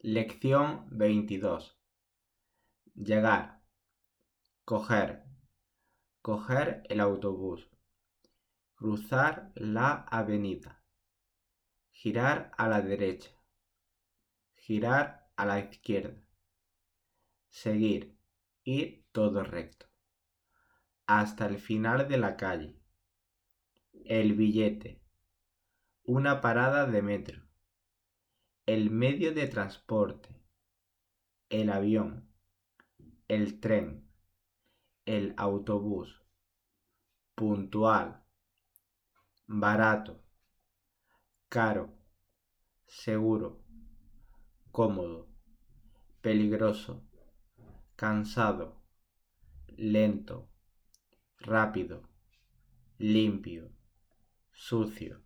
Lección 22. Llegar. Coger. Coger el autobús. Cruzar la avenida. Girar a la derecha. Girar a la izquierda. Seguir. Ir todo recto. Hasta el final de la calle. El billete. Una parada de metro. El medio de transporte. El avión. El tren. El autobús. Puntual. Barato. Caro. Seguro. Cómodo. Peligroso. Cansado. Lento. Rápido. Limpio. Sucio.